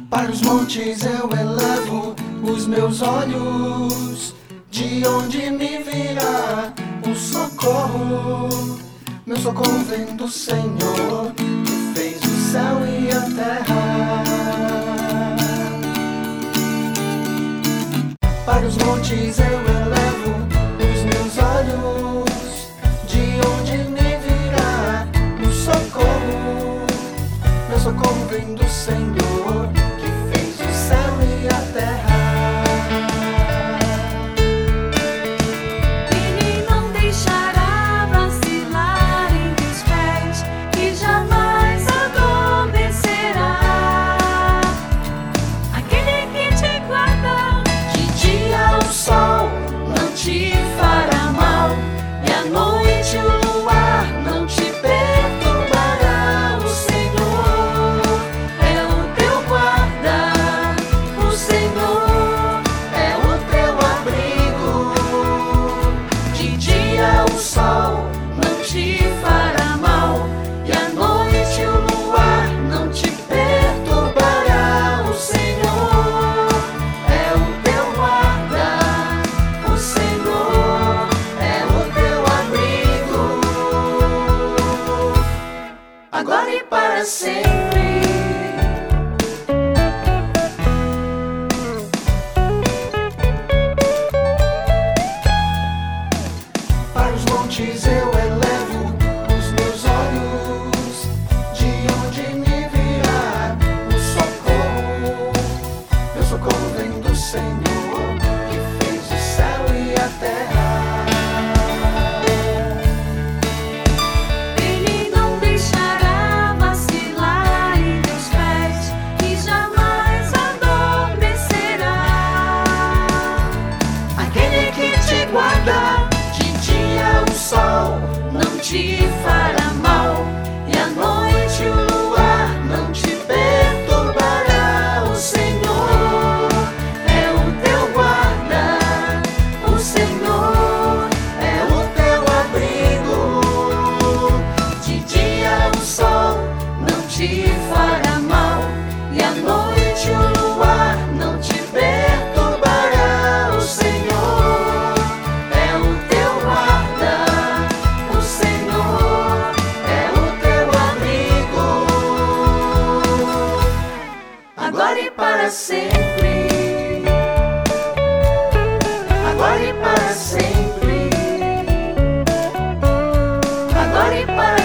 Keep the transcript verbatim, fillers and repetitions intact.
Para os montes eu elevo os meus olhos, de onde me virá o socorro. Meu socorro vem do Senhor, que fez o céu e a terra. Para os montes eu elevo os meus olhos, de onde me virá o socorro. Meu socorro vem do Senhor, que fez o céu e a terra. Ele não deixará vacilar em teus pés, e jamais adormecerá. Aquele que te guarda, De dia o sol não te fará mal, e à noite o luar não te perturbará. O Senhor é o teu guarda, o Senhor é o teu abrigo. De dia o sol não te fará mal, e à noite o luar não te perturbará. O Senhor é o teu guarda, o Senhor é o teu abrigo, agora e para sempre. Para os montes eu elevo os meus olhos, de onde me virá o socorro. Meu socorro vem do Senhor, que fez o céu e a terra. Ele não deixará vacilar em teus pés, e jamais adormecerá. Aquele que te guarda, de dia o sol não te fará mal, e à noite o luar não te perturbará. O Senhor é o teu guarda, o Senhor é o teu abrigo. De dia o sol não te fará mal, e à noite o luar não te perturbará. O Senhor é o teu guarda, o Senhor é o teu abrigo, agora e para sempre, agora e para sempre, agora e para